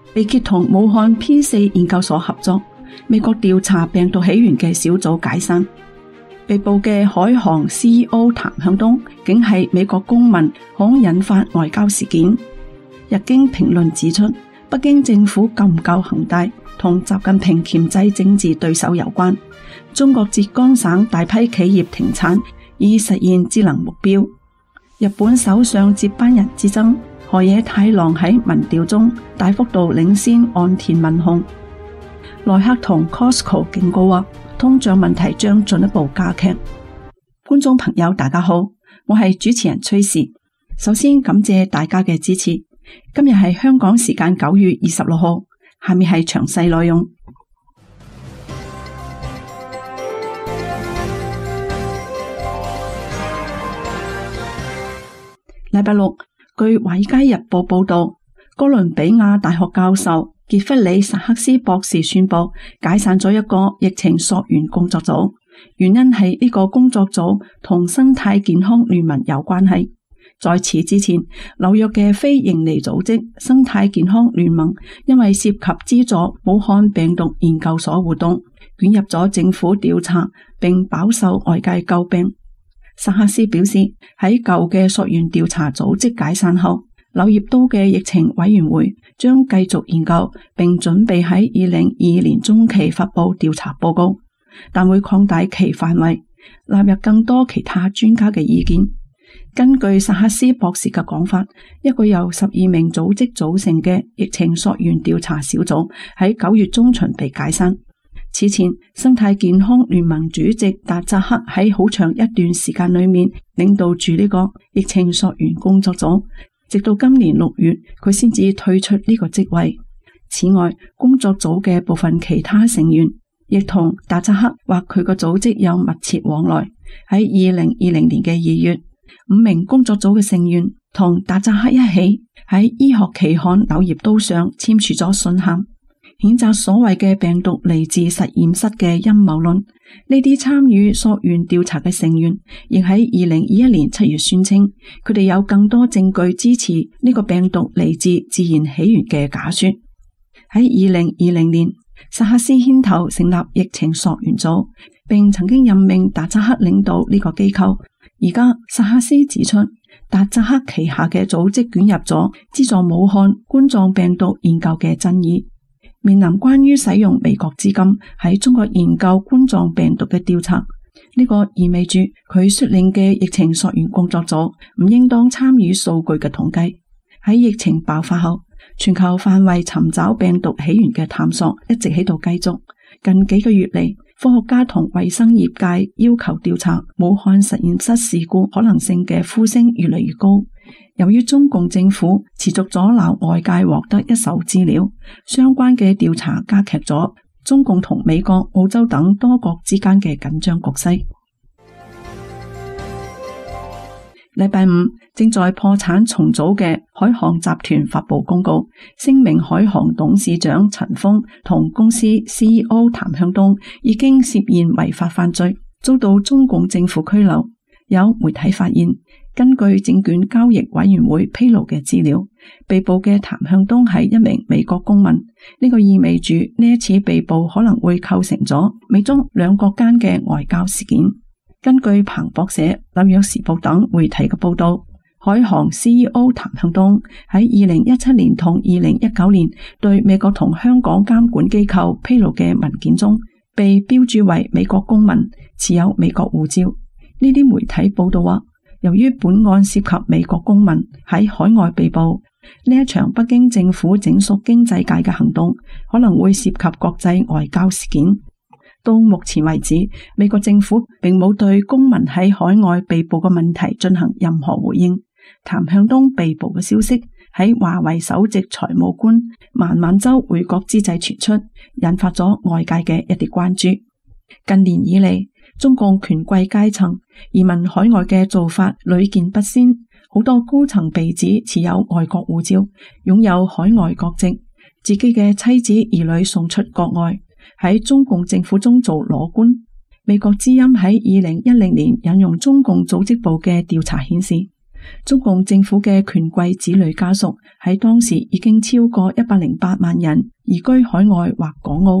被揭同武漢 P4 研究所合作，美國調查病毒起源嘅小組解散。被捕嘅海航 CEO 譚向東竟係美國公民，可引發外交事件。日經評論指出，北京政府救唔救恒大同習近平鉗制政治對手有關。中國浙江省大批企業停產，以實現智能目標。日本首相接班人之爭，河野太郎喺民調中大幅度領先岸田文雄。耐克同 Costco 警告話，通脹問題將進一步加劇。觀眾朋友大家好，我係主持人崔氏。首先感謝大家嘅支持。今日係香港時間9月26號，下面係詳細內容。禮拜六，據《華爾街日報》報道，哥倫比亞大學教授傑弗里·薩克斯博士宣布解散咗一個疫情溯源工作組，原因係呢個工作組同生態健康聯盟有關係。在此之前，紐約嘅非營利組織生態健康聯盟因為涉及資助武漢病毒研究所活動，捲入咗政府調查，並飽受外界詬病。薩克斯表示，喺舊嘅溯源調查組織解散後，柳葉刀嘅疫情委員會將繼續研究，並準備喺2022年中期發布調查報告，但會擴大其範圍，納入更多其他專家嘅意見。根據薩克斯博士嘅講法，一個由12名組織組成嘅疫情溯源調查小組喺9月中旬被解散。此前，生態健康聯盟主席達扎克喺好長一段時間裏面領導住呢個疫情溯源工作組，直到今年6月，佢先至退出呢個職位。此外，工作組嘅部分其他成員亦同達扎克或佢個組織有密切往來。喺2020年嘅2月，5名工作組嘅成員同達扎克一起喺醫學期刊《柳葉刀》上簽署咗信函，譴責所謂嘅病毒嚟自實驗室嘅陰謀論。呢啲參與溯源調查嘅成員亦喺2021年7月宣稱，佢哋有更多證據支持呢個病毒嚟自自然起源嘅假說。喺2020年，薩克斯牽頭成立疫情溯源組，並曾經任命達扎克領導呢個機構。而家薩克斯指出，達扎克旗下嘅組織捲入咗資助武漢冠狀病毒研究嘅爭議。面臨關於使用美國資金喺中國研究冠狀病毒嘅調查，呢個意味住佢率領嘅疫情溯源工作組唔應當參與數據嘅統計。喺疫情爆發後，全球範圍尋找病毒起源嘅探索一直喺度繼續。近幾個月嚟，科學家同衛生業界要求調查武漢實驗室事故可能性嘅呼聲越嚟越高。由於中共政府持續阻撓外界獲得一手資料，相關嘅調查加劇咗中共同美國、澳洲等多國之間嘅緊張局勢。禮拜五，正在破產重組嘅海航集團發布公告，聲明海航董事長陳鋒同公司 CEO 譚向東已經涉嫌違法犯罪，遭到中共政府拘留。有媒體發現，根據證券交易委員會披露嘅資料，被捕嘅譚向東係一名美國公民。呢個意味住呢一次被捕可能會構成咗美中兩國間嘅外交事件。根據彭博社、紐約時報等媒體嘅報道，海航 CEO 譚向東喺2017年同2019年對美國同香港監管機構披露嘅文件中，被標注為美國公民，持有美國護照。呢啲媒體報道話，由於本案涉及美國公民喺海外被捕，呢一場北京政府整肅經濟界嘅行動可能會涉及國際外交事件。到目前為止，美國政府並冇對公民喺海外被捕嘅問題進行任何回應。譚向東被捕嘅消息喺華為首席財務官孟晚舟回國之際傳出，引發咗外界嘅一啲關注。近年以嚟，中共權貴階層移民海外嘅做法屢見不鮮，好多高層被指持有外國護照，擁有海外國籍，自己嘅妻子兒女送出國外，喺中共政府中做裸官。美國之音喺2010年引用中共組織部嘅調查顯示， 中共政府嘅權貴子女家屬喺當時已經超過108萬人移居海外或港澳。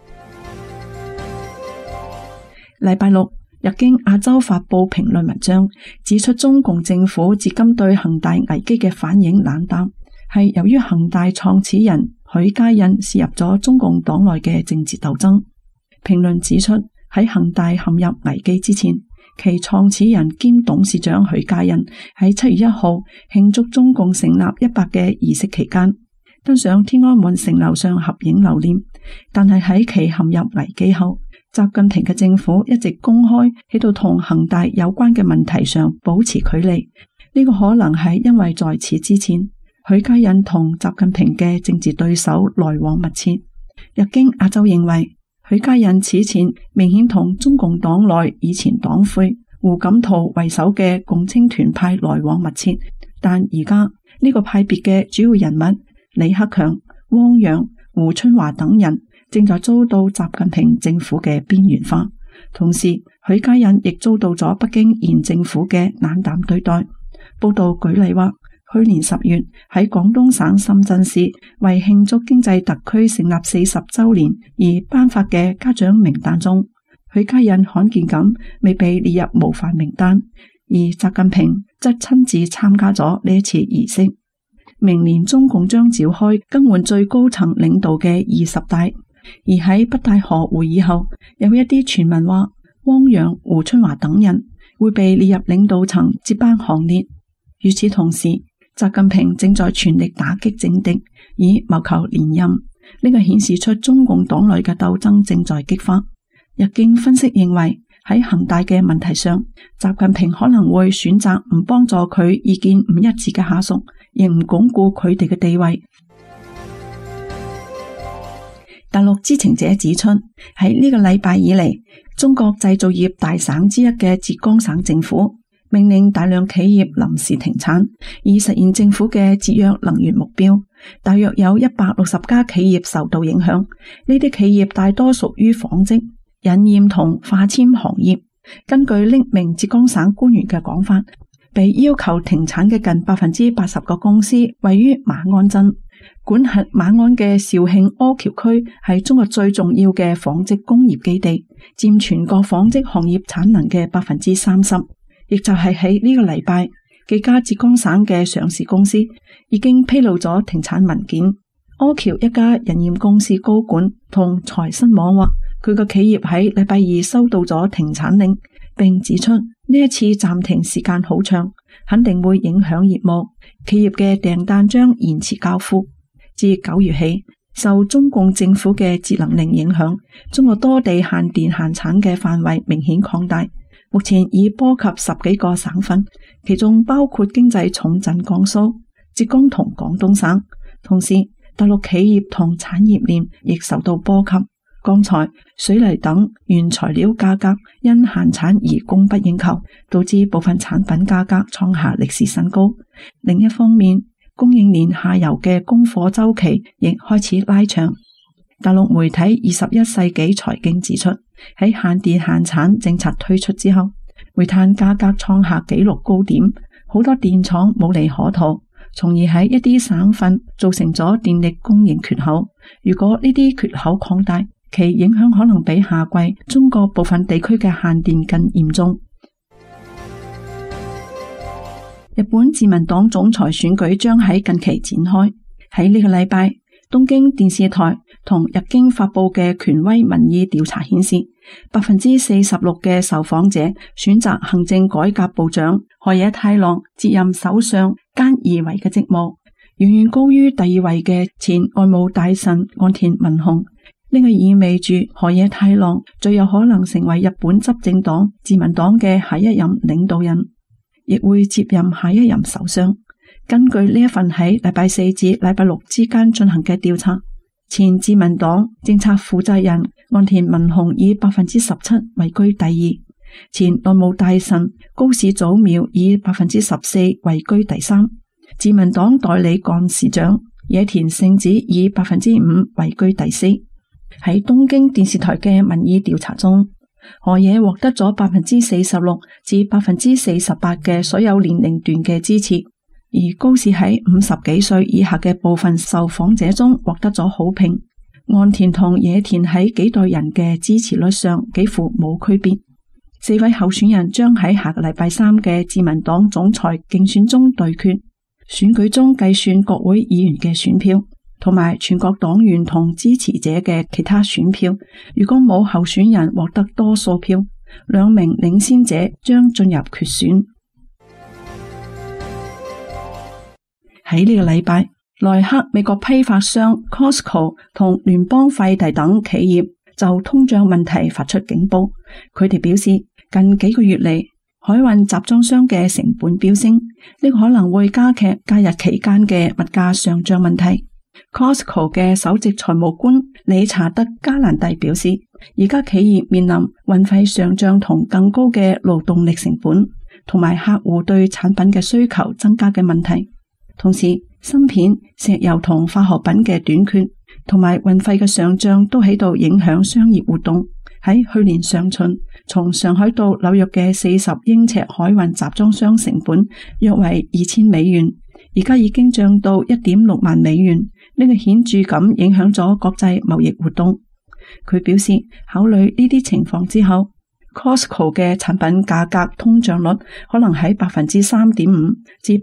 禮拜六，日經亞洲發佈評論文章，指出中共政府至今對恒大危機嘅反應冷淡，係由於恒大創始人許家印涉入咗中共黨內嘅政治鬥爭。評論指出，喺恒大陷入危機之前，其創始人兼董事長許家印喺7月1號慶祝中共成立100嘅儀式期間，登上天安門城樓上合影留念。但係喺其陷入危機後，習近平嘅政府一直公開喺度同恒大有關嘅問題上保持距離。呢個可能係因為在此之前，許家印同習近平嘅政治對手來往密切。日經亞洲認為，許家印此前明顯同中共黨內以前黨魁胡錦濤為首嘅共青團派來往密切，但而家呢個派別嘅主要人物李克強、汪洋、胡春華等人正在遭到習近平政府嘅邊緣化，同時許家印亦遭到咗北京現政府嘅冷淡對待。報道舉例話，去年10月喺廣東省深圳市為慶祝經濟特區成立40週年而頒發嘅嘉獎名單中，許家印罕見咁未被列入模範名單，而習近平則親自參加咗呢一次儀式。明年中共將召開更換最高層領導嘅20大，而喺北戴河會議後，有一啲傳聞話汪洋、胡春華等人會被列入領導層接班行列。與此同時，習近平正在全力打擊政敵，以謀求連任。呢個顯示出中共黨內嘅鬥爭正在激化。日經分析認為，喺恒大嘅問題上，習近平可能會選擇唔幫助佢意見唔一致嘅下屬，亦唔鞏固佢哋嘅地位。大陸知情者指出，喺呢個禮拜以嚟，中國製造業大省之一嘅浙江省政府命令大量企業臨時停產，以實現政府嘅節約能源目標。大約有160家企業受到影響，呢啲企業大多屬於紡織、引染同化纖行業。根據匿名浙江省官員嘅講法，被要求停產嘅近80%個公司位於馬鞍鎮。管轄馬鞍嘅肇慶柯橋區係中國最重要嘅紡織工業基地，佔全國紡織行業產能嘅30%。亦就係喺呢個禮拜，幾家浙江省嘅上市公司已經披露咗停產文件。柯橋一家引染公司高管同財新網話，佢個企業喺禮拜2收到咗停產令，並指出呢一次暫停時間好長，肯定會影響業務，企業嘅訂單將延遲交付。自9月起，受中共政府嘅節能令影響，中國多地限電限產嘅範圍明顯擴大。目前已波及10幾個省份，其中包括經濟重鎮江蘇、浙江同廣東省。同時，大陸企業同產業鏈亦受到波及，鋼材、水泥等原材料價格因限產而供不應求，導致部分產品價格創下歷史新高。另一方面，供應鏈下游嘅供貨週期亦開始拉長。大陸媒體21世紀財經指出，喺限電限產政策推出之後，煤炭價格創下紀錄高點，好多電廠無利可圖，從而喺一啲省份造成咗電力供應缺口。如果呢啲缺口擴大，其影響可能比夏季中國部分地區嘅限電更嚴重。日本自民黨總裁選舉將喺近期展開。喺呢個禮拜，東京電視台同日經發佈嘅權威民意調查顯示，46%嘅受訪者選擇行政改革部長河野太郎接任首相菅義偉嘅職務，遠遠高於第2位嘅前外務大臣岸田文雄。呢個意味住河野太郎最有可能成為日本執政黨自民黨嘅下一任領導人，亦會接任下一任首相。根據呢一份喺禮拜4至禮拜6之間進行嘅調查，前自民黨政策負責人岸田文雄以17%位居第2，前內務大臣高市早苗以14%位居第3，自民黨代理幹事長野田聖子以5%位居第4。喺東京電視台嘅民意調查中， 河野獲得咗 46% 至 48% 嘅所有年齡段嘅支持，而高市喺50幾歲以下嘅部分受訪者中獲得咗好評。岸田同野田喺幾代人嘅支持率上幾乎冇區別。4位候選人將喺下個禮拜3嘅自民黨總裁競選中對決，選舉中計算國會議員嘅選票同埋全國黨員同支持者嘅其他選票。如果冇候選人獲得多數票，兩名領先者將進入決選。喺呢個禮拜，耐克美國批發商 Costco 同聯邦快遞等企業就通脹問題發出警報。佢哋表示，近幾個月嚟，海運集裝箱嘅成本飆升，呢個可能會加劇假日期間嘅物價上漲問題。Costco 嘅首席財務官理查德加蘭蒂表示，而家企業面臨運費上漲同更高嘅勞動力成本，同埋客戶對產品嘅需求增加嘅問題。同時，芯片、石油同化學品嘅短缺，同埋運費嘅上漲都喺度影響商業活動。喺去年上旬，從上海到紐約嘅40英尺海運集裝箱成本約為$2000，而家已經漲到$1.6萬。呢個顯著咁影響咗國際貿易活動。佢表示，考慮呢啲情況之後，Costco 嘅產品價格通脹率可能喺 3.5% 至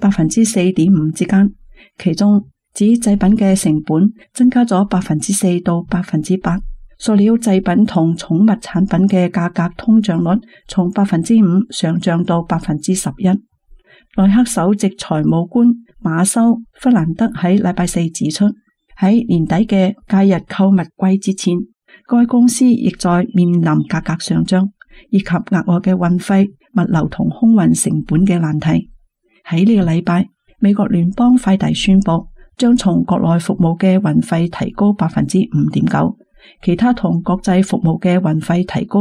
4.5% 之間，其中紙製品嘅成本增加咗 4% 到 8%， 塑料製品同寵物產品嘅價格通脹率從 5% 上漲到 11%。耐克首席財務官馬修弗蘭德喺禮拜4指出，喺年底嘅假日購物季節前，該公司亦在面臨價格上漲以及額外嘅運費、物流同空運成本嘅難題。喺呢個禮拜，美國聯邦快遞宣布將從國內服務嘅運費提高 5.9%， 其他同國際服務嘅運費提高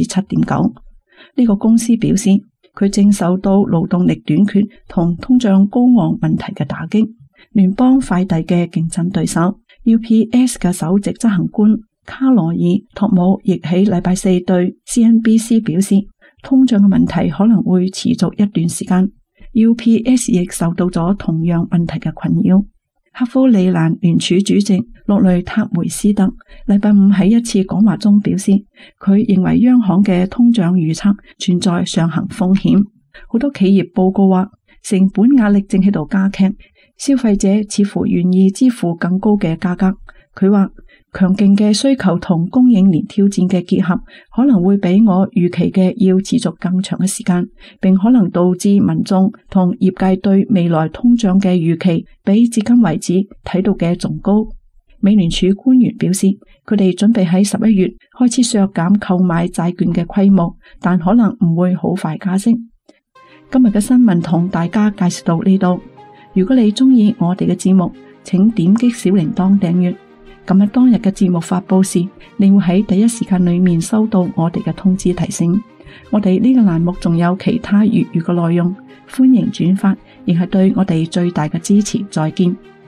7.9%。呢個公司表示，佢正受到勞動力短缺同通脹高昂問題嘅打擊。聯邦快遞嘅競爭對手 UPS 嘅首席執行官卡羅爾托姆亦喺禮拜4對 CNBC 表示，通脹嘅問題可能會持續一段時間。UPS 亦受到咗同樣問題嘅困擾。克夫里蘭聯儲主席洛雷塔梅斯特禮拜5喺一次講話中表示，佢認為央行嘅通脹預測存在上行風險。好多企業報告話，成本壓力正喺度加劇，消費者似乎願意支付更高嘅價格。佢話，強勁嘅需求同供應鏈挑戰嘅結合，可能會比我預期嘅要持續更長嘅時間，並可能導致民眾同業界對未來通脹嘅預期比至今為止睇到嘅仲高。美聯儲官員表示，佢哋準備喺11月開始削減購買債券嘅規模，但可能唔會好快加息。今日嘅新聞同大家介紹到呢度。如果你鍾意我哋嘅節目，請點擊小鈴鐺訂閱。咁喺當日嘅節目發佈時，你會喺第一時間裏面收到我哋嘅通知提醒。我哋呢個欄目仲有其他粵語嘅內容，歡迎轉發，亦係對我哋最大嘅支持。再見。